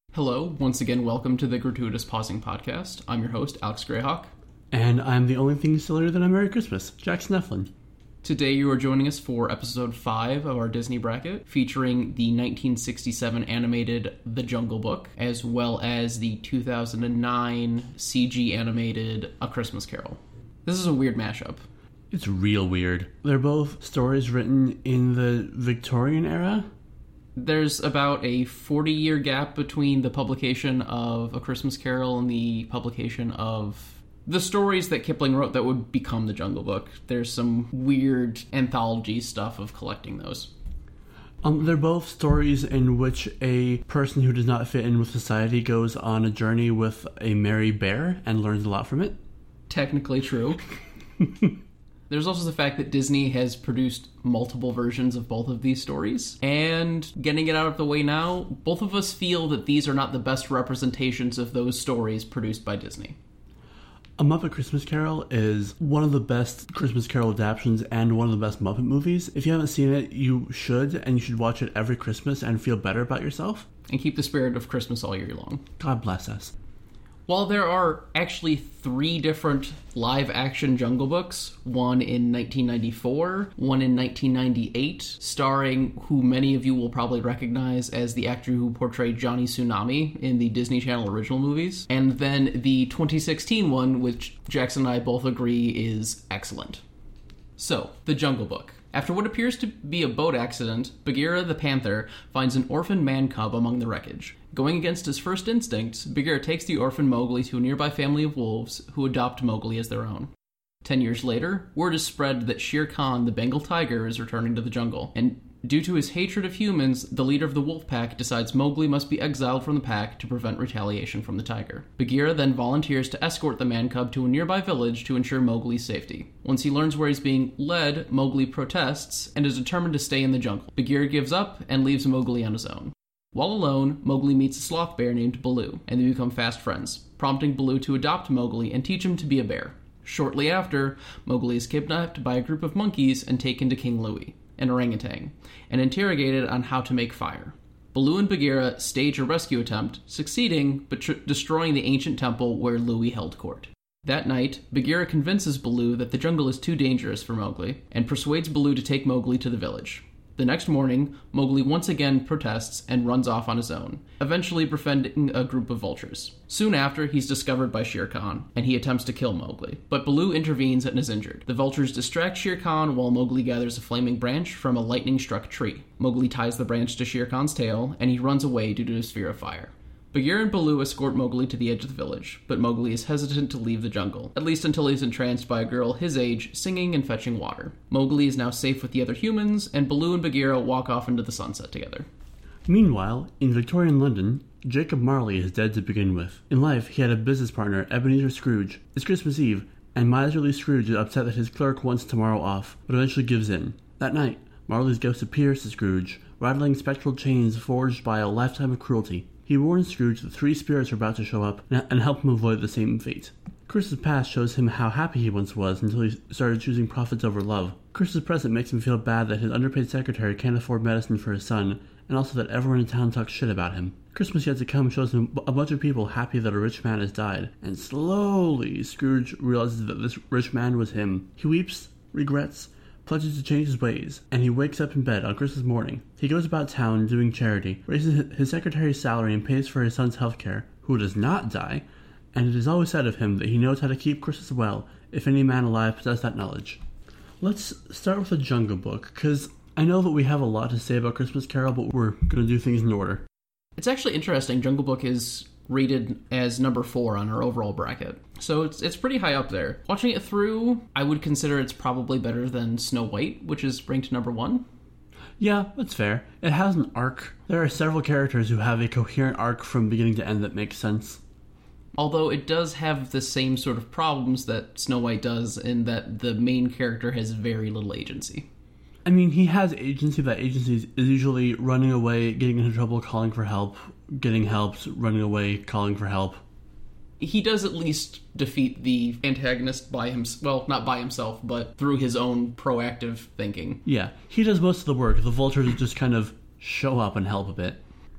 Hello, once again, welcome to the Gratuitous Pausing Podcast. I'm your host, Alex Greyhawk. And I'm the only thing sillier than a Merry Christmas, Jackson Eflin. Today you are joining us for episode 5 of our Disney bracket, featuring the 1967 animated The Jungle Book, as well as the 2009 CG animated A Christmas Carol. This is a weird mashup. It's real weird. They're both stories written in the Victorian era. There's about a 40-year gap between the publication of A Christmas Carol and the publication of the stories that Kipling wrote that would become The Jungle Book. There's some weird anthology stuff of collecting those. They're both stories in which a person who does not fit in with society goes on a journey with a merry bear and learns a lot from it. Technically true. There's also the fact that Disney has produced multiple versions of both of these stories. And getting it out of the way now, both of us feel that these are not the best representations of those stories produced by Disney. A Muppet Christmas Carol is one of the best Christmas Carol adaptations and one of the best Muppet movies. If you haven't seen it, you should, and you should watch it every Christmas and feel better about yourself. And keep the spirit of Christmas all year long. God bless us. While there are actually 3 different live-action Jungle Books, one in 1994, one in 1998, starring who many of you will probably recognize as the actor who portrayed Johnny Tsunami in the Disney Channel original movies, and then the 2016 one, which Jackson and I both agree is excellent. So, The Jungle Book. After what appears to be a boat accident, Bagheera the panther finds an orphan man cub among the wreckage. Going against his first instincts, Bagheera takes the orphan Mowgli to a nearby family of wolves who adopt Mowgli as their own. 10 years later, word is spread that Shere Khan, the Bengal tiger, is returning to the jungle, and due to his hatred of humans, the leader of the wolf pack decides Mowgli must be exiled from the pack to prevent retaliation from the tiger. Bagheera then volunteers to escort the man-cub to a nearby village to ensure Mowgli's safety. Once he learns where he's being led, Mowgli protests and is determined to stay in the jungle. Bagheera gives up and leaves Mowgli on his own. While alone, Mowgli meets a sloth bear named Baloo, and they become fast friends, prompting Baloo to adopt Mowgli and teach him to be a bear. Shortly after, Mowgli is kidnapped by a group of monkeys and taken to King Louie, an orangutan, and interrogated on how to make fire. Baloo and Bagheera stage a rescue attempt, succeeding but destroying the ancient temple where Louie held court. That night, Bagheera convinces Baloo that the jungle is too dangerous for Mowgli, and persuades Baloo to take Mowgli to the village. The next morning, Mowgli once again protests and runs off on his own, eventually befriending a group of vultures. Soon after, he's discovered by Shere Khan, and he attempts to kill Mowgli, but Baloo intervenes and is injured. The vultures distract Shere Khan while Mowgli gathers a flaming branch from a lightning-struck tree. Mowgli ties the branch to Shere Khan's tail, and he runs away due to his fear of fire. Bagheera and Baloo escort Mowgli to the edge of the village, but Mowgli is hesitant to leave the jungle, at least until he's entranced by a girl his age singing and fetching water. Mowgli is now safe with the other humans, and Baloo and Bagheera walk off into the sunset together. Meanwhile, in Victorian London, Jacob Marley is dead to begin with. In life, he had a business partner, Ebenezer Scrooge. It's Christmas Eve, and miserly Scrooge is upset that his clerk wants tomorrow off, but eventually gives in. That night, Marley's ghost appears to Scrooge, rattling spectral chains forged by a lifetime of cruelty. He warns Scrooge that 3 spirits are about to show up and help him avoid the same fate. Chris's past shows him how happy he once was until he started choosing profits over love. Chris's present makes him feel bad that his underpaid secretary can't afford medicine for his son, and also that everyone in town talks shit about him. Christmas yet to come shows him a bunch of people happy that a rich man has died, and slowly Scrooge realizes that this rich man was him. He weeps, regrets, pledges to change his ways, and he wakes up in bed on Christmas morning. He goes about town doing charity, raises his secretary's salary and pays for his son's health care, who does not die, and it is always said of him that he knows how to keep Christmas well, if any man alive possessed that knowledge. Let's start with The Jungle Book, because I know that we have a lot to say about Christmas Carol, but we're going to do things in order. It's actually interesting. Jungle Book is rated as number 4 on our overall bracket. So it's pretty high up there. Watching it through, I would consider it's probably better than Snow White, which is ranked number 1. Yeah, that's fair. It has an arc. There are several characters who have a coherent arc from beginning to end that makes sense. Although it does have the same sort of problems that Snow White does in that the main character has very little agency. I mean, he has agency. That agency is usually running away, getting into trouble, calling for help, getting helped, running away, calling for help. He does at least defeat the antagonist by himself. Well, not by himself, but through his own proactive thinking. Yeah, he does most of the work. The vultures just kind of show up and help a bit.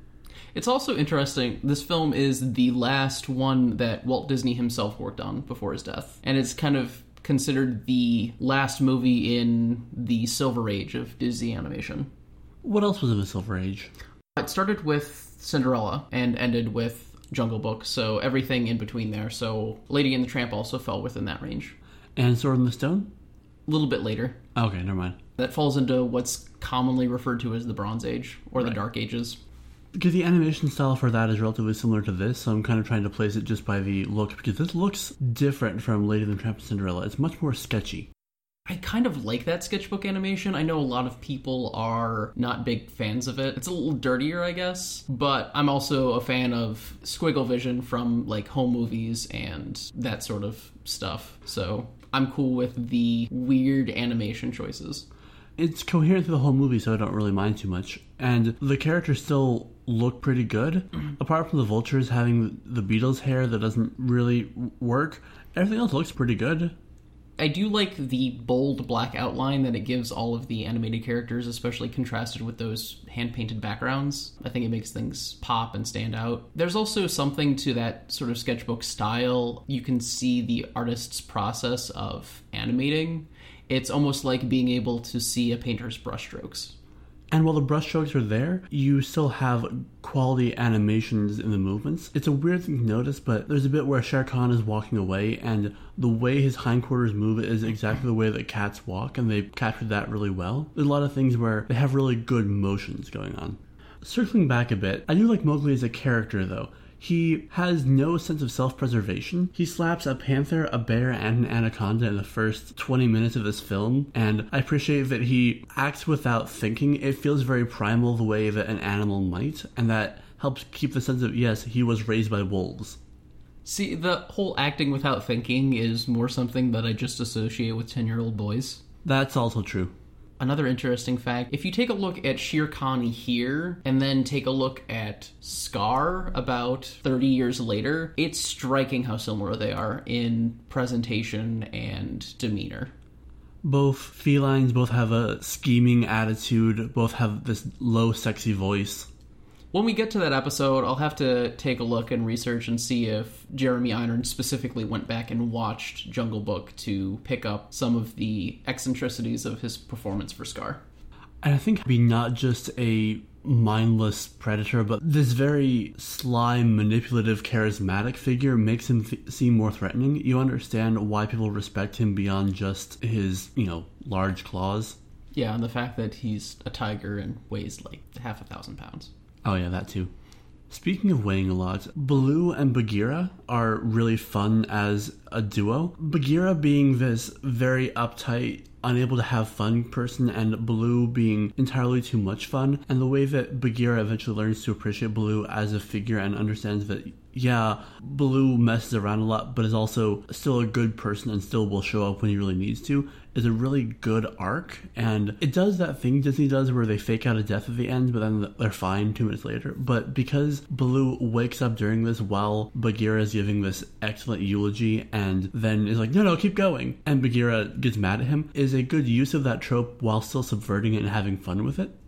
It's also interesting, this film is the last one that Walt Disney himself worked on before his death. And it's kind of considered the last movie in the Silver Age of Disney animation. What else was in the Silver Age? It started with Cinderella and ended with Jungle Book, so everything in between there. So Lady and the Tramp also fell within that range. And Sword in the Stone? A little bit later. Okay, never mind. That falls into what's commonly referred to as the Bronze Age, or the Dark Ages. Because the animation style for that is relatively similar to this, so I'm kind of trying to place it just by the look, because this looks different from Lady and the Tramp and Cinderella. It's much more sketchy. I kind of like that sketchbook animation. I know a lot of people are not big fans of it. It's a little dirtier, I guess, but I'm also a fan of squiggle vision from like home movies and that sort of stuff. So I'm cool with the weird animation choices. It's coherent through the whole movie, so I don't really mind too much. And the characters still look pretty good. Apart from the vultures having the Beatles hair that doesn't really work, everything else looks pretty good. I do like the bold black outline that it gives all of the animated characters, especially contrasted with those hand-painted backgrounds. I think it makes things pop and stand out. There's also something to that sort of sketchbook style. You can see the artist's process of animating. It's almost like being able to see a painter's brushstrokes. And while the brushstrokes are there, you still have quality animations in the movements. It's a weird thing to notice, but there's a bit where Shere Khan is walking away, and the way his hindquarters move is exactly the way that cats walk, and they captured that really well. There's a lot of things where they have really good motions going on. Circling back a bit, I do like Mowgli as a character, though. He has no sense of self-preservation. He slaps a panther, a bear, and an anaconda in the first 20 minutes of this film, and I appreciate that he acts without thinking. It feels very primal the way that an animal might, and that helps keep the sense of, yes, he was raised by wolves. See, the whole acting without thinking is more something that I just associate with 10-year-old boys. That's also true. Another interesting fact, if you take a look at Shere Khan here, and then take a look at Scar about 30 years later, it's striking how similar they are in presentation and demeanor. Both felines, both have a scheming attitude, both have this low, sexy voice. When we get to that episode, I'll have to take a look and research and see if Jeremy Irons specifically went back and watched Jungle Book to pick up some of the eccentricities of his performance for Scar. And I think he'd be not just a mindless predator, but this very sly, manipulative, charismatic figure makes him seem more threatening. You understand why people respect him beyond just his, large claws. Yeah, and the fact that he's a tiger and weighs like 500 pounds. Oh yeah, that too. Speaking of weighing a lot, Baloo and Bagheera are really fun as a duo. Bagheera being this very uptight, unable to have fun person, and Baloo being entirely too much fun, and the way that Bagheera eventually learns to appreciate Baloo as a figure and understands that, yeah, Baloo messes around a lot, but is also still a good person and still will show up when he really needs to, is a really good arc. And it does that thing Disney does where they fake out a death at the end, but then they're fine 2 minutes later. But because Baloo wakes up during this while Bagheera is giving this excellent eulogy and then is like, no, keep going, and Bagheera gets mad at him, is a good use of that trope while still subverting it and having fun with it.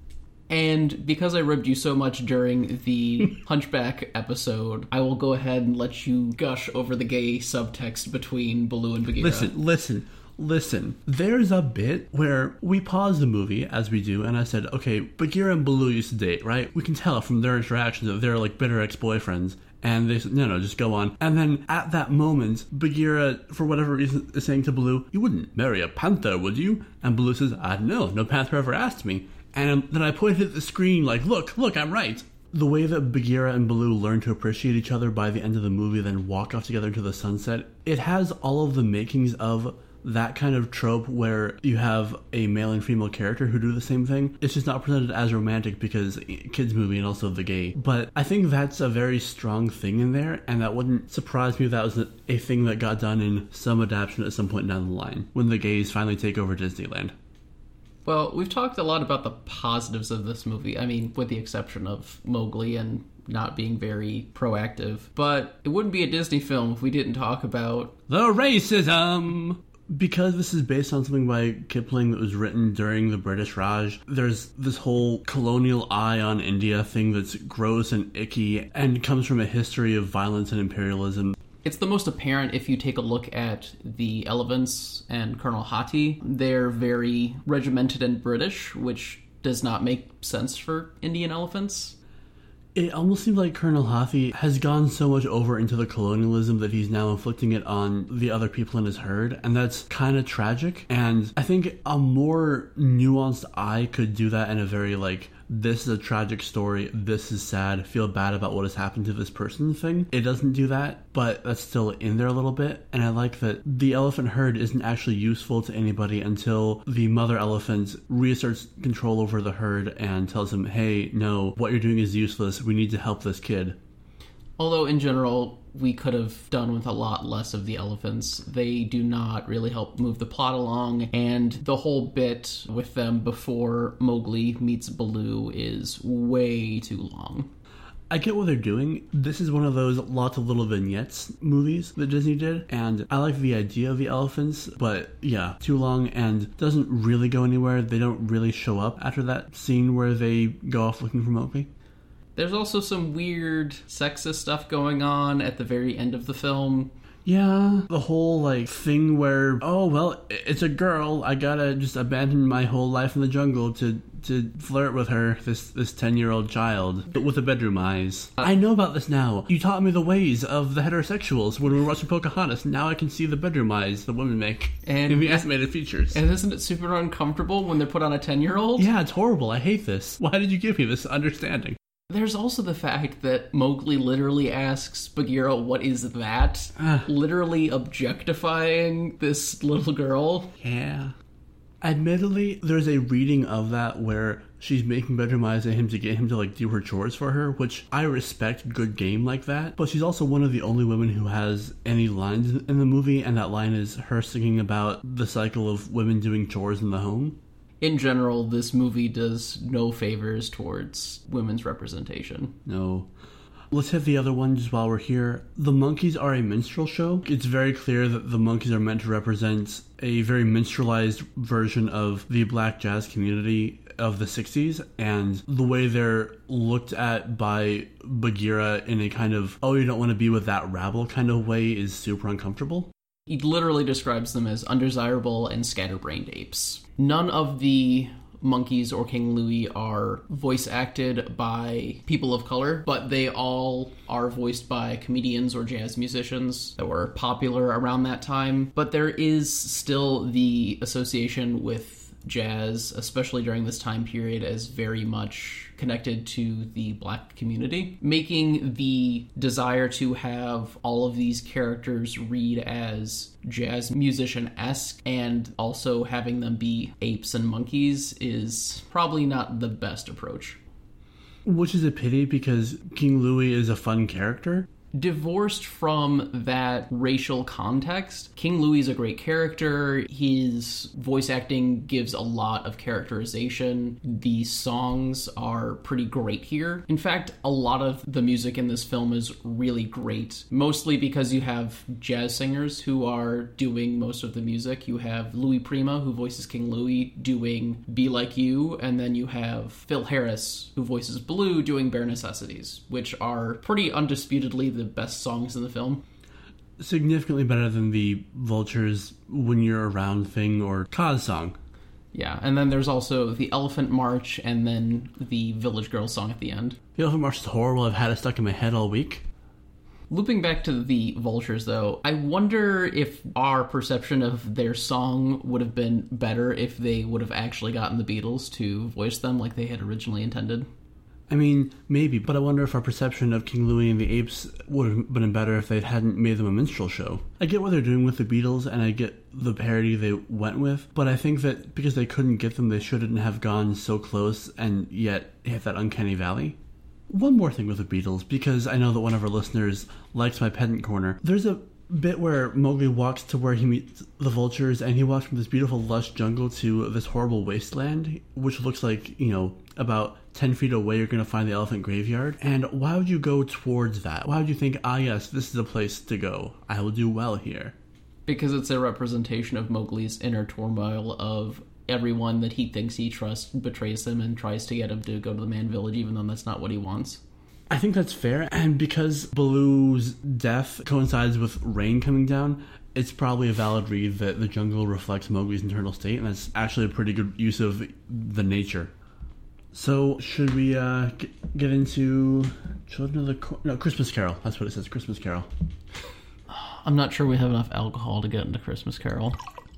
And because I ribbed you so much during the Hunchback episode, I will go ahead and let you gush over the gay subtext between Baloo and Bagheera. Listen. There's a bit where we pause the movie, as we do, and I said, okay, Bagheera and Baloo used to date, right? We can tell from their interactions that they're like bitter ex-boyfriends. And they said, no, just go on. And then at that moment, Bagheera, for whatever reason, is saying to Baloo, you wouldn't marry a panther, would you? And Baloo says, I don't know, no panther ever asked me. And then I pointed at the screen like, look, I'm right. The way that Bagheera and Baloo learn to appreciate each other by the end of the movie, then walk off together into the sunset, it has all of the makings of that kind of trope where you have a male and female character who do the same thing. It's just not presented as romantic because kids movie and also the gay. But I think that's a very strong thing in there, and that wouldn't surprise me if that was a thing that got done in some adaptation at some point down the line, when the gays finally take over Disneyland. Well, we've talked a lot about the positives of this movie. I mean, with the exception of Mowgli and not being very proactive. But it wouldn't be a Disney film if we didn't talk about the racism! Because this is based on something by Kipling that was written during the British Raj, there's this whole colonial eye on India thing that's gross and icky and comes from a history of violence and imperialism. It's the most apparent if you take a look at the elephants and Colonel Hathi. They're very regimented and British, which does not make sense for Indian elephants. It almost seems like Colonel Hathi has gone so much over into the colonialism that he's now inflicting it on the other people in his herd, and that's kind of tragic. And I think a more nuanced eye could do that in a very, like, this is a tragic story, this is sad, feel bad about what has happened to this person thing. It doesn't do that, but that's still in there a little bit. And I like that the elephant herd isn't actually useful to anybody until the mother elephant reasserts control over the herd and tells them, hey, no, what you're doing is useless, we need to help this kid. Although, in general, we could have done with a lot less of the elephants. They do not really help move the plot along, and the whole bit with them before Mowgli meets Baloo is way too long. I get what they're doing. This is one of those lots of little vignettes movies that Disney did, and I like the idea of the elephants, but yeah, too long and doesn't really go anywhere. They don't really show up after that scene where they go off looking for Mowgli. There's also some weird sexist stuff going on at the very end of the film. Yeah, the whole, like, thing where, oh, well, it's a girl, I gotta just abandon my whole life in the jungle to flirt with her, this 10-year-old child, but with the bedroom eyes. I know about this now. You taught me the ways of the heterosexuals when we were watching Pocahontas. Now I can see the bedroom eyes the women make in the animated features. And isn't it super uncomfortable when they're put on a 10-year-old? Yeah, it's horrible. I hate this. Why did you give me this understanding? There's also the fact that Mowgli literally asks Bagheera, what is that? Literally objectifying this little girl. Yeah. Admittedly, there's a reading of that where she's making bedroom eyes at him to get him to, like, do her chores for her, which I respect good game like that. But she's also one of the only women who has any lines in the movie, and that line is her singing about the cycle of women doing chores in the home. In general, this movie does no favors towards women's representation. No. Let's hit the other one just while we're here. The Monkees are a minstrel show. It's very clear that the Monkees are meant to represent a very minstrelized version of the black jazz community of the 60s, and the way they're looked at by Bagheera in a kind of, oh, you don't want to be with that rabble kind of way is super uncomfortable. He literally describes them as undesirable and scatterbrained apes. None of the Monkees or King Louie are voice acted by people of color, but they all are voiced by comedians or jazz musicians that were popular around that time. But there is still the association with jazz, especially during this time period, as very much connected to the black community, making the desire to have all of these characters read as jazz musician-esque and also having them be apes and monkeys is probably not the best approach. Which is a pity because King Louie is a fun character. Divorced from that racial context, King Louie is a great character. His voice acting gives a lot of characterization. The songs are pretty great here. In fact, a lot of the music in this film is really great, mostly because you have jazz singers who are doing most of the music. You have Louis Prima, who voices King Louie, doing Be Like You, and then you have Phil Harris, who voices Baloo, doing Bare Necessities, which are pretty undisputedly the best songs in the film. Significantly better than the Vultures When You're Around thing or Kaz song. Yeah, and then there's also the Elephant March and then the Village Girls song at the end. The Elephant March is horrible. I've had it stuck in my head all week. Looping back to the Vultures, though, I wonder if our perception of their song would have been better if they would have actually gotten the Beatles to voice them like they had originally intended. I mean, maybe, but I wonder if our perception of King Louie and the Apes would have been better if they hadn't made them a minstrel show. I get what they're doing with the Beatles, and I get the parody they went with, but I think that because they couldn't get them, they shouldn't have gone so close and yet hit that uncanny valley. One more thing with the Beatles, because I know that one of our listeners likes my pedant corner. There's a bit where Mowgli walks to where he meets the vultures, and he walks from this beautiful lush jungle to this horrible wasteland, which looks like, about 10 feet away you're going to find the elephant graveyard. And why would you go towards that? Why would you think, yes, this is a place to go. I will do well here? Because it's a representation of Mowgli's inner turmoil of everyone that he thinks he trusts betrays him and tries to get him to go to the Man Village, even though that's not what he wants. I think that's fair, and because Baloo's death coincides with rain coming down, it's probably a valid read that the jungle reflects Mowgli's internal state, and that's actually a pretty good use of the nature. So, should we get into Children of the... Christmas Carol. That's what it says, Christmas Carol. I'm not sure we have enough alcohol to get into Christmas Carol.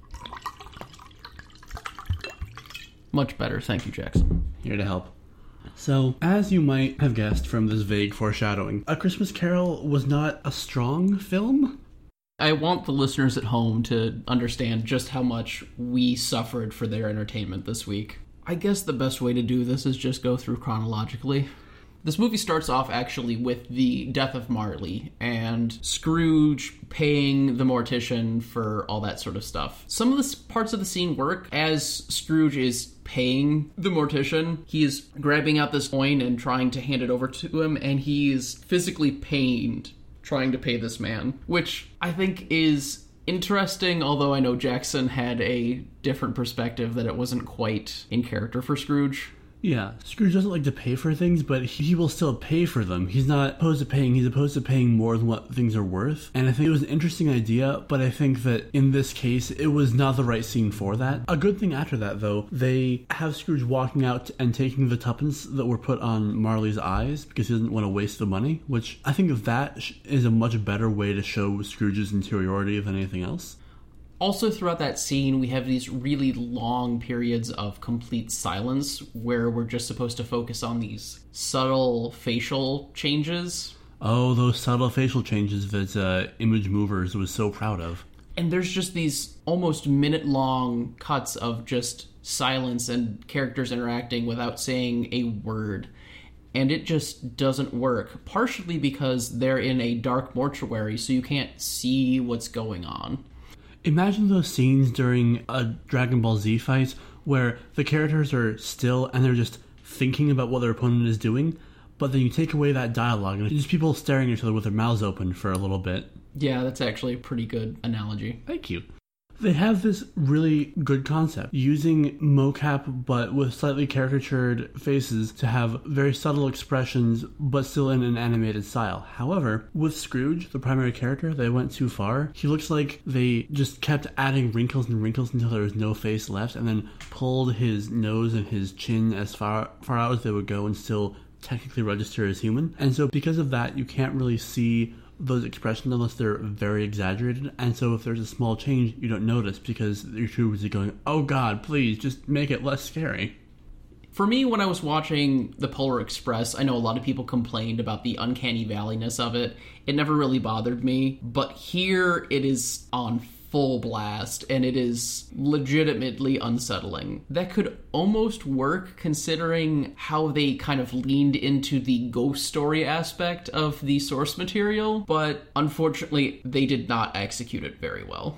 Much better, thank you, Jackson. Here to help. So, as you might have guessed from this vague foreshadowing, A Christmas Carol was not a strong film. I want the listeners at home to understand just how much we suffered for their entertainment this week. I guess the best way to do this is just go through chronologically. This movie starts off actually with the death of Marley and Scrooge paying the mortician for all that sort of stuff. Some of the parts of the scene work. As Scrooge is paying the mortician, he is grabbing out this coin and trying to hand it over to him, and he is physically pained trying to pay this man, which I think is interesting, although I know Jackson had a different perspective that it wasn't quite in character for Scrooge. Yeah, Scrooge doesn't like to pay for things, but he will still pay for them. He's not opposed to paying, he's opposed to paying more than what things are worth. And I think it was an interesting idea, but I think that in this case, it was not the right scene for that. A good thing after that, though, they have Scrooge walking out and taking the tuppence that were put on Marley's eyes because he doesn't want to waste the money, which I think that is a much better way to show Scrooge's interiority than anything else. Also, throughout that scene, we have these really long periods of complete silence where we're just supposed to focus on these subtle facial changes. Oh, those subtle facial changes that Image Movers was so proud of. And there's just these almost minute-long cuts of just silence and characters interacting without saying a word. And it just doesn't work, partially because they're in a dark mortuary, so you can't see what's going on. Imagine those scenes during a Dragon Ball Z fight where the characters are still and they're just thinking about what their opponent is doing, but then you take away that dialogue and it's just people staring at each other with their mouths open for a little bit. Yeah, that's actually a pretty good analogy. Thank you. They have this really good concept, using mocap but with slightly caricatured faces to have very subtle expressions but still in an animated style. However, with Scrooge, the primary character, they went too far. He looks like they just kept adding wrinkles and wrinkles until there was no face left and then pulled his nose and his chin as far out as they would go and still technically register as human. And so because of that, you can't really see those expressions unless they're very exaggerated, and so if there's a small change you don't notice because you're too busy going, oh god, please just make it less scary. For me, when I was watching The Polar Express, I know a lot of people complained about the uncanny valleyness of it. It never really bothered me, but here it is on full blast, and it is legitimately unsettling. That could almost work considering how they kind of leaned into the ghost story aspect of the source material, but unfortunately they did not execute it very well.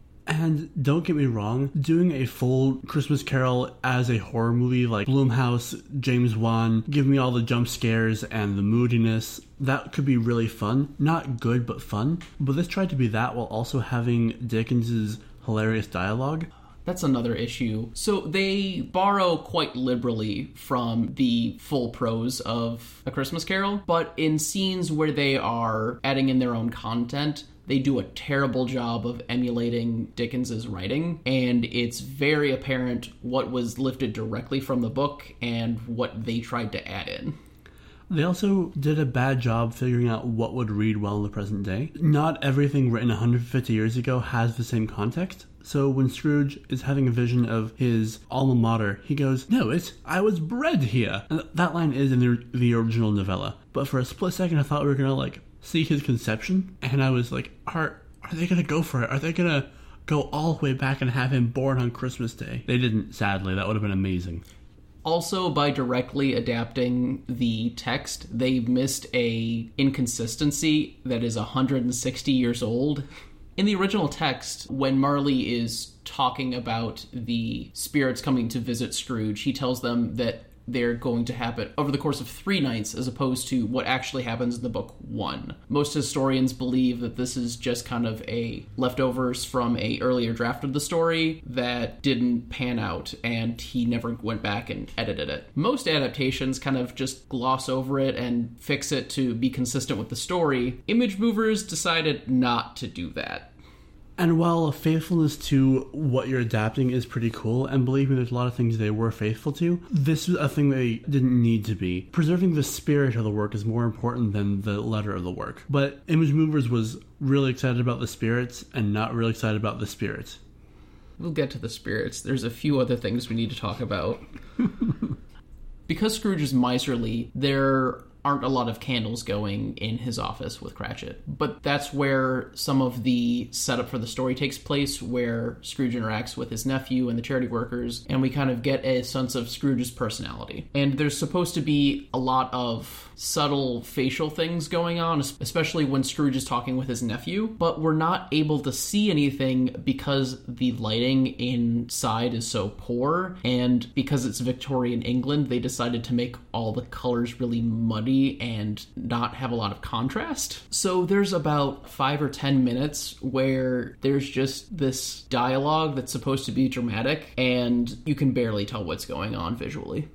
And don't get me wrong, doing a full Christmas Carol as a horror movie like Blumhouse, James Wan, give me all the jump scares and the moodiness, that could be really fun. Not good, but fun. But this tried to be that while also having Dickens's hilarious dialogue. That's another issue. So they borrow quite liberally from the full prose of A Christmas Carol, but in scenes where they are adding in their own content, they do a terrible job of emulating Dickens's writing, and it's very apparent what was lifted directly from the book and what they tried to add in. They also did a bad job figuring out what would read well in the present day. Not everything written 150 years ago has the same context. So when Scrooge is having a vision of his alma mater, he goes, no, it's, I was bred here. And that line is in the original novella. But for a split second, I thought we were going to, see his conception. And I was like, are they going to go for it? Are they going to go all the way back and have him born on Christmas Day? They didn't, sadly. That would have been amazing. Also, by directly adapting the text, they missed a inconsistency that is 160 years old. In the original text, when Marley is talking about the spirits coming to visit Scrooge, he tells them that they're going to happen over the course of 3 nights as opposed to what actually happens in the book 1. Most historians believe that this is just kind of a leftovers from a earlier draft of the story that didn't pan out, and he never went back and edited it. Most adaptations kind of just gloss over it and fix it to be consistent with the story. Image Movers decided not to do that. And while faithfulness to what you're adapting is pretty cool, and believe me, there's a lot of things they were faithful to, this was a thing they didn't need to be. Preserving the spirit of the work is more important than the letter of the work. But Image Movers was really excited about the spirits and not really excited about the spirits. We'll get to the spirits. There's a few other things we need to talk about. Because Scrooge is miserly, there aren't a lot of candles going in his office with Cratchit. But that's where some of the setup for the story takes place, where Scrooge interacts with his nephew and the charity workers, and we kind of get a sense of Scrooge's personality. And there's supposed to be a lot of subtle facial things going on, especially when Scrooge is talking with his nephew, but we're not able to see anything because the lighting inside is so poor, and because it's Victorian England, they decided to make all the colors really muddy and not have a lot of contrast. So there's about 5 or 10 minutes where there's just this dialogue that's supposed to be dramatic, and you can barely tell what's going on visually.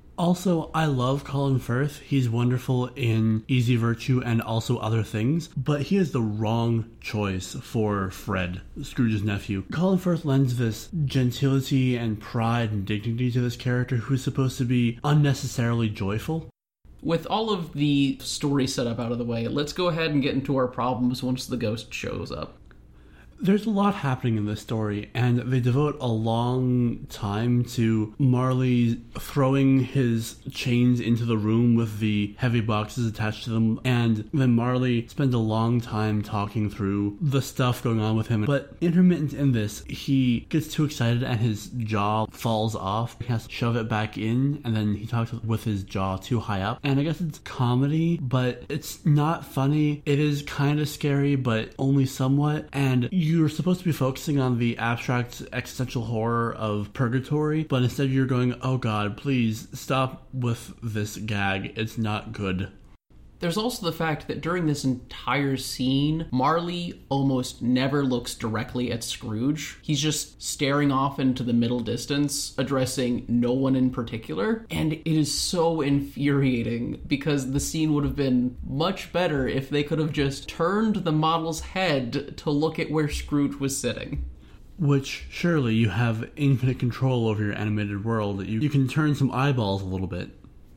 Also, I love Colin Firth. He's wonderful in Easy Virtue and also other things, but he is the wrong choice for Fred, Scrooge's nephew. Colin Firth lends this gentility and pride and dignity to this character who's supposed to be unnecessarily joyful. With all of the story set up out of the way, let's go ahead and get into our problems once the ghost shows up. There's a lot happening in this story, and they devote a long time to Marley throwing his chains into the room with the heavy boxes attached to them, and then Marley spends a long time talking through the stuff going on with him. But intermittent in this, he gets too excited and his jaw falls off. He has to shove it back in, and then he talks with his jaw too high up. And I guess it's comedy, but it's not funny. It is kind of scary, but only somewhat, and you're supposed to be focusing on the abstract existential horror of purgatory, but instead you're going, oh god, please stop with this gag. It's not good. There's also the fact that during this entire scene, Marley almost never looks directly at Scrooge. He's just staring off into the middle distance, addressing no one in particular. And it is so infuriating because the scene would have been much better if they could have just turned the model's head to look at where Scrooge was sitting. Which, surely you have infinite control over your animated world. You can turn some eyeballs a little bit.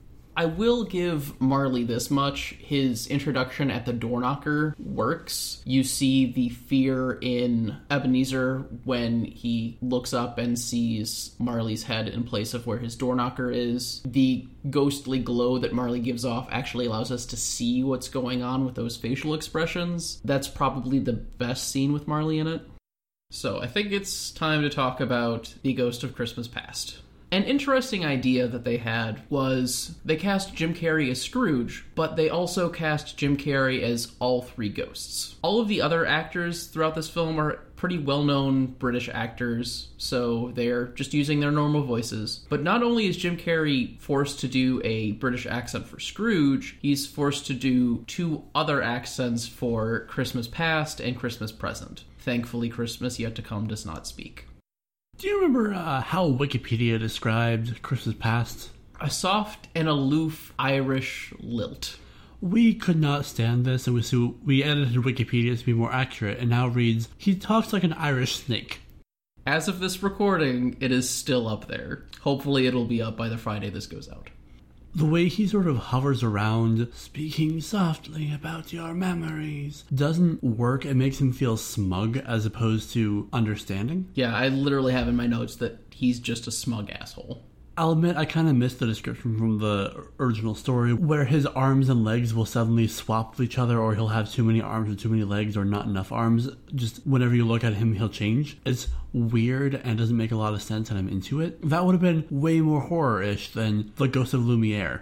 I will give Marley this much. His introduction at the door knocker works. You see the fear in Ebenezer when he looks up and sees Marley's head in place of where his door knocker is. The ghostly glow that Marley gives off actually allows us to see what's going on with those facial expressions. That's probably the best scene with Marley in it. So I think it's time to talk about The Ghost of Christmas Past. An interesting idea that they had was they cast Jim Carrey as Scrooge, but they also cast Jim Carrey as all 3 ghosts. All of the other actors throughout this film are pretty well-known British actors, so they're just using their normal voices. But not only is Jim Carrey forced to do a British accent for Scrooge, he's forced to do 2 other accents for Christmas Past and Christmas Present. Thankfully, Christmas Yet to Come does not speak. Do you remember how Wikipedia described Christmas Past? A soft and aloof Irish lilt. We could not stand this, and so we edited Wikipedia to be more accurate, and now reads, he talks like an Irish snake. As of this recording, it is still up there. Hopefully it'll be up by the Friday this goes out. The way he sort of hovers around, speaking softly about your memories, doesn't work. It makes him feel smug as opposed to understanding. Yeah, I literally have in my notes that he's just a smug asshole. I'll admit I kind of missed the description from the original story where his arms and legs will suddenly swap with each other, or he'll have too many arms or too many legs or not enough arms. Just whenever you look at him, he'll change. It's weird and doesn't make a lot of sense, and I'm into it. That would have been way more horror-ish than The Ghost of Lumiere.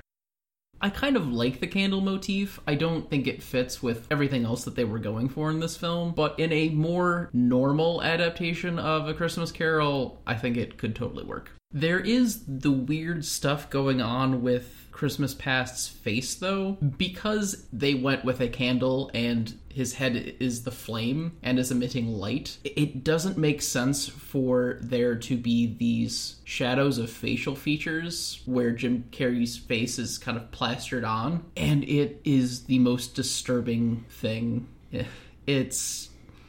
I kind of like the candle motif. I don't think it fits with everything else that they were going for in this film, but in a more normal adaptation of A Christmas Carol, I think it could totally work. There is the weird stuff going on with Christmas Past's face, though, because they went with a candle and his head is the flame and is emitting light. It doesn't make sense for there to be these shadows of facial features where Jim Carrey's face is kind of plastered on, and it is the most disturbing thing. It's...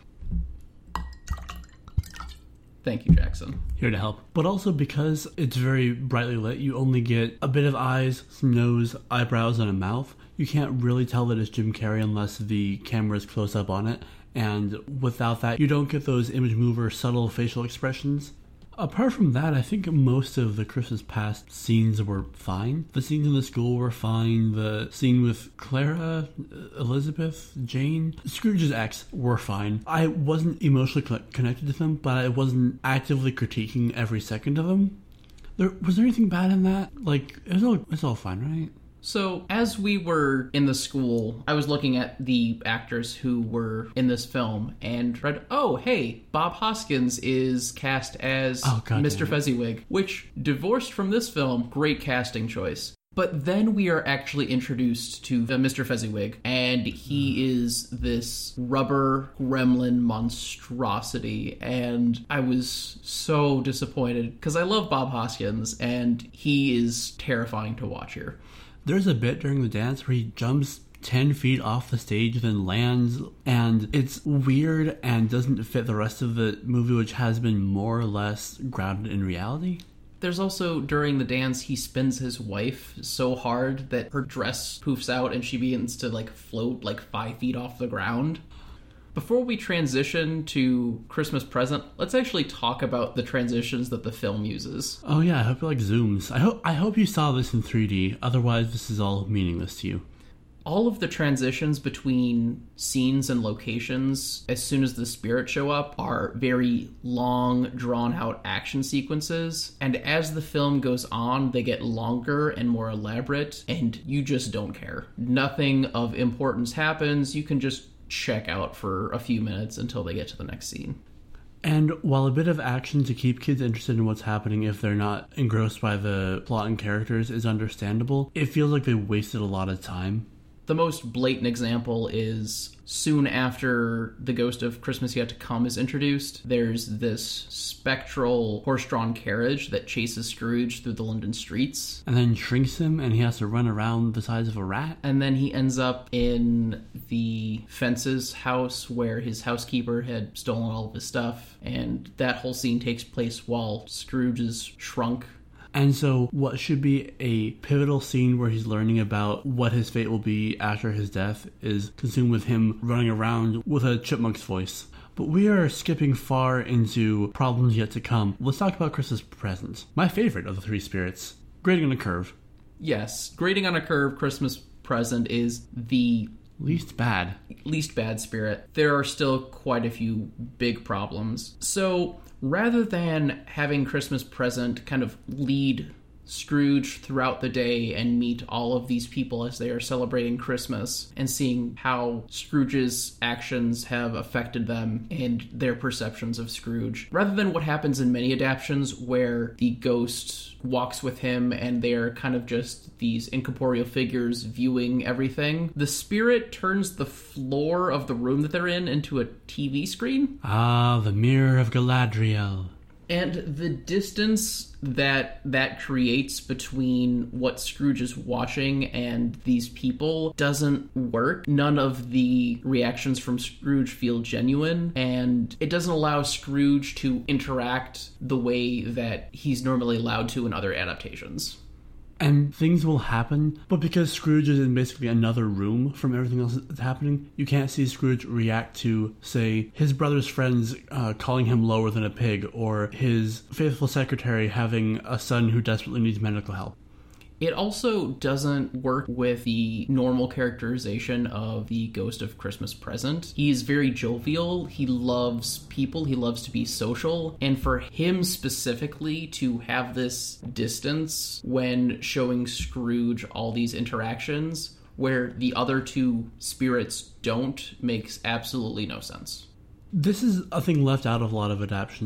Thank you, Jackson. Here to help. But also because it's very brightly lit, you only get a bit of eyes, some nose, eyebrows, and a mouth. You can't really tell that it's Jim Carrey unless the camera is close up on it. And without that, you don't get those image mover subtle facial expressions. Apart from that, I think most of the Christmas Past scenes were fine. The scenes in the school were fine. The scene with Clara, Elizabeth, Jane, Scrooge's ex were fine. I wasn't emotionally connected to them, but I wasn't actively critiquing every second of them. Was there anything bad in that? Like, it's all fine, right? So, as we were in the school, I was looking at the actors who were in this film and read, oh, hey, Bob Hoskins is cast as Mr. Fezziwig, which, divorced from this film, great casting choice. But then we are actually introduced to Mr. Fezziwig, and he is this rubber gremlin monstrosity, and I was so disappointed, because I love Bob Hoskins, and he is terrifying to watch here. There's a bit during the dance where he jumps 10 feet off the stage, then lands, and it's weird and doesn't fit the rest of the movie, which has been more or less grounded in reality. There's also, during the dance, he spins his wife so hard that her dress poofs out and she begins to, float 5 feet off the ground. Before we transition to Christmas Present, let's actually talk about the transitions that the film uses. Oh yeah, I hope you like zooms. I hope you saw this in 3D, otherwise this is all meaningless to you. All of the transitions between scenes and locations, as soon as the spirits show up, are very long, drawn-out action sequences. And as the film goes on, they get longer and more elaborate, and you just don't care. Nothing of importance happens. You can just check out for a few minutes until they get to the next scene. And while a bit of action to keep kids interested in what's happening if they're not engrossed by the plot and characters is understandable, it feels like they wasted a lot of time. The most blatant example is soon after the Ghost of Christmas Yet to Come is introduced, there's this spectral horse-drawn carriage that chases Scrooge through the London streets. And then shrinks him, and he has to run around the size of a rat. And then he ends up in the Fence's house where his housekeeper had stolen all of his stuff. And that whole scene takes place while Scrooge is shrunk. And so what should be a pivotal scene where he's learning about what his fate will be after his death is consumed with him running around with a chipmunk's voice. But we are skipping far into problems yet to come. Let's talk about Christmas Present. My favorite of the three spirits. Grading on a curve. Yes, grading on a curve, Christmas Present is the least bad spirit. There are still quite a few big problems. So rather than having Christmas Present kind of lead Scrooge throughout the day and meet all of these people as they are celebrating Christmas and seeing how Scrooge's actions have affected them and their perceptions of Scrooge, rather than what happens in many adaptions where the ghost walks with him and they're kind of just these incorporeal figures viewing everything, the spirit turns the floor of the room that they're in into a TV screen. Ah, the Mirror of Galadriel. And the distance that creates between what Scrooge is watching and these people doesn't work. None of the reactions from Scrooge feel genuine, and it doesn't allow Scrooge to interact the way that he's normally allowed to in other adaptations. And things will happen, but because Scrooge is in basically another room from everything else that's happening, you can't see Scrooge react to, say, his brother's friends calling him lower than a pig, or his faithful secretary having a son who desperately needs medical help. It also doesn't work with the normal characterization of the Ghost of Christmas Present. He's very jovial, he loves people, he loves to be social, and for him specifically to have this distance when showing Scrooge all these interactions where the other two spirits don't makes absolutely no sense. This is a thing left out of a lot of adaptions.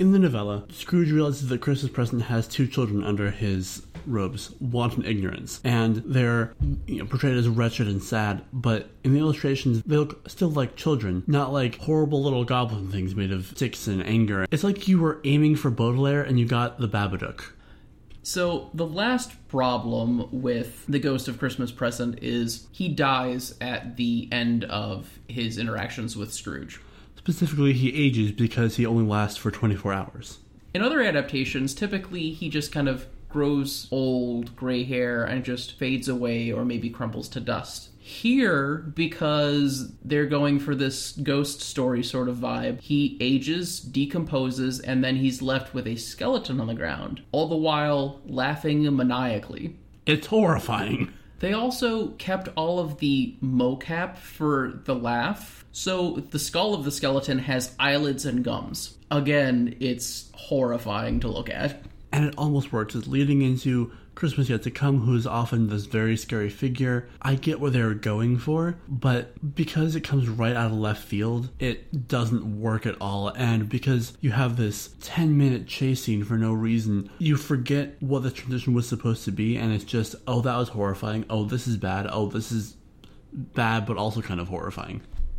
In the novella, Scrooge realizes that Christmas present has two children under his robes, wanton ignorance, and they're portrayed as wretched and sad, but in the illustrations they look still like children, not like horrible little goblin things made of sticks and anger. It's like you were aiming for Baudelaire and you got the Babadook. So the last problem with the Ghost of Christmas Present is he dies at the end of his interactions with Scrooge. Specifically, he ages because he only lasts for 24 hours. In other adaptations, typically he just kind of grows old, gray hair, and just fades away or maybe crumbles to dust. Here, because they're going for this ghost story sort of vibe, he ages, decomposes, and then he's left with a skeleton on the ground, all the while laughing maniacally. It's horrifying. They also kept all of the mocap for the laugh, so the skull of the skeleton has eyelids and gums. Again, it's horrifying to look at. And it almost works. It's leading into Christmas Yet to Come, who is often this very scary figure. I get what they were going for, but because it comes right out of left field, it doesn't work at all. And because you have this 10-minute chase scene for no reason, you forget what the transition was supposed to be, and it's just, oh, that was horrifying. Oh, this is bad. Oh, this is bad, but also kind of horrifying.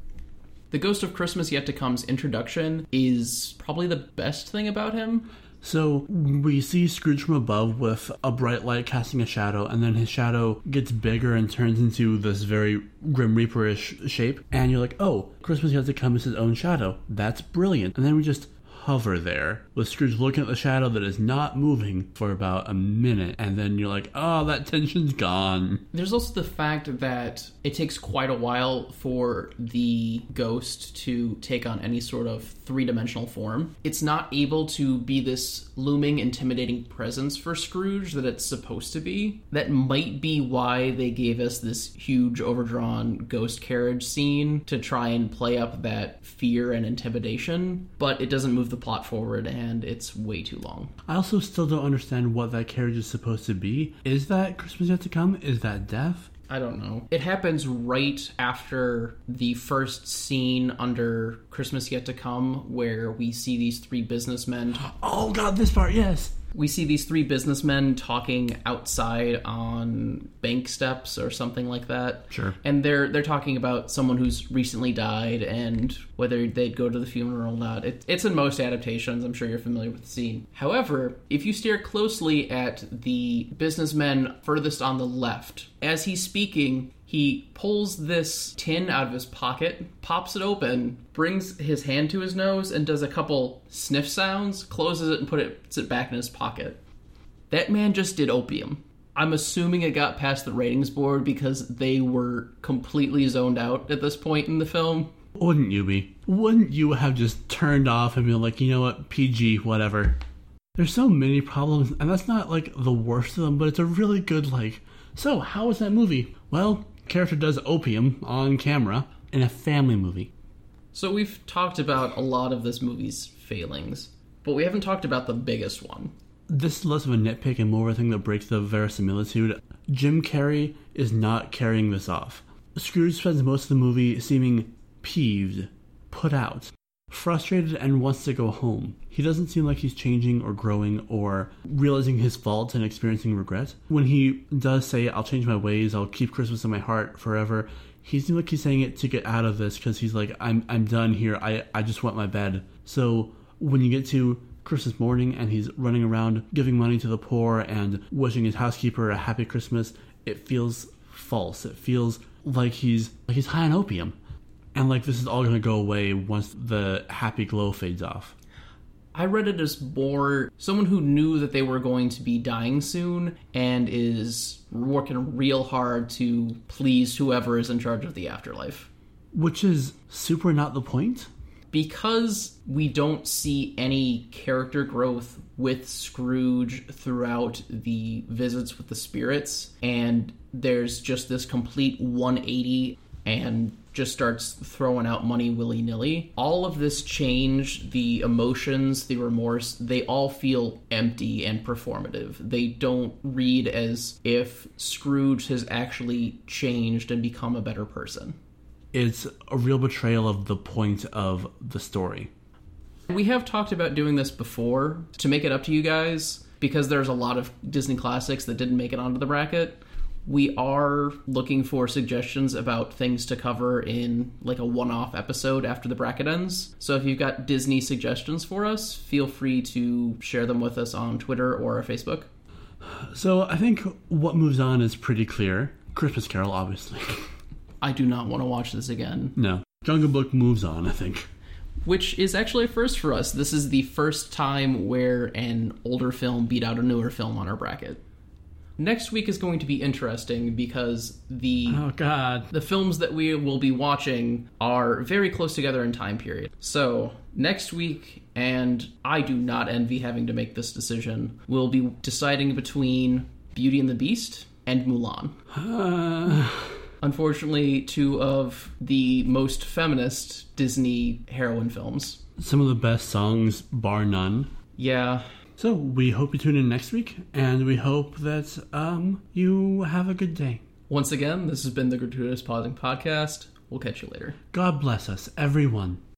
The Ghost of Christmas Yet to Come's introduction is probably the best thing about him. So we see Scrooge from above with a bright light casting a shadow, and then his shadow gets bigger and turns into this very Grim Reaper-ish shape. And you're like, oh, Christmas Yet to Come is his own shadow. That's brilliant. And then we just hover there with Scrooge looking at the shadow that is not moving for about a minute, and then you're like, oh, that tension's gone. There's also the fact that it takes quite a while for the ghost to take on any sort of three-dimensional form. It's not able to be this looming, intimidating presence for Scrooge that it's supposed to be. That might be why they gave us this huge overdrawn ghost carriage scene to try and play up that fear and intimidation, but it doesn't move the plot forward, and it's way too long. I also still don't understand what that carriage is supposed to be. Is that Christmas Yet to Come? Is that death? I don't know. It happens right after the first scene under Christmas Yet to Come, where we see these three businessmen. Oh god, this part, yes! We see these three businessmen talking outside on bank steps or something like that. Sure. And they're talking about someone who's recently died and whether they'd go to the funeral or not. It's in most adaptations. I'm sure you're familiar with the scene. However, if you stare closely at the businessman furthest on the left, as he's speaking, he pulls this tin out of his pocket, pops it open, brings his hand to his nose, and does a couple sniff sounds, closes it, and puts it back in his pocket. That man just did opium. I'm assuming it got past the ratings board because they were completely zoned out at this point in the film. Wouldn't you be? Wouldn't you have just turned off and been like, you know what, PG, whatever? There's so many problems, and that's not, like, the worst of them, but it's a really good, like, so, how was that movie? Well, character does opium on camera in a family movie. So we've talked about a lot of this movie's failings, but we haven't talked about the biggest one. This is less of a nitpick and more of a thing that breaks the verisimilitude. Jim Carrey is not carrying this off. Scrooge spends most of the movie seeming peeved, put out, frustrated, and wants to go home. He doesn't seem like he's changing or growing or realizing his faults and experiencing regret. When he does say, I'll change my ways, I'll keep Christmas in my heart forever, he seems like he's saying it to get out of this because he's like, I'm done here, I just want my bed. So when you get to Christmas morning and he's running around giving money to the poor and wishing his housekeeper a happy Christmas, it feels false. It feels like he's high on opium. And like this is all going to go away once the happy glow fades off. I read it as more someone who knew that they were going to be dying soon and is working real hard to please whoever is in charge of the afterlife. Which is super not the point. Because we don't see any character growth with Scrooge throughout the visits with the spirits, and there's just this complete 180 and just starts throwing out money willy-nilly. All of this change, the emotions, the remorse, they all feel empty and performative. They don't read as if Scrooge has actually changed and become a better person. It's a real betrayal of the point of the story. We have talked about doing this before to make it up to you guys, because there's a lot of Disney classics that didn't make it onto the bracket. We are looking for suggestions about things to cover in like a one-off episode after the bracket ends. So if you've got Disney suggestions for us, feel free to share them with us on Twitter or Facebook. So I think what moves on is pretty clear. Christmas Carol, obviously. I do not want to watch this again. No. Jungle Book moves on, I think. Which is actually a first for us. This is the first time where an older film beat out a newer film on our bracket. Next week is going to be interesting because the films that we will be watching are very close together in time period. So next week, and I do not envy having to make this decision, we'll be deciding between Beauty and the Beast and Mulan. Unfortunately, two of the most feminist Disney heroine films. Some of the best songs, bar none. Yeah. So we hope you tune in next week, and we hope that you have a good day. Once again, this has been the Gratuitous Pausing Podcast. We'll catch you later. God bless us, everyone.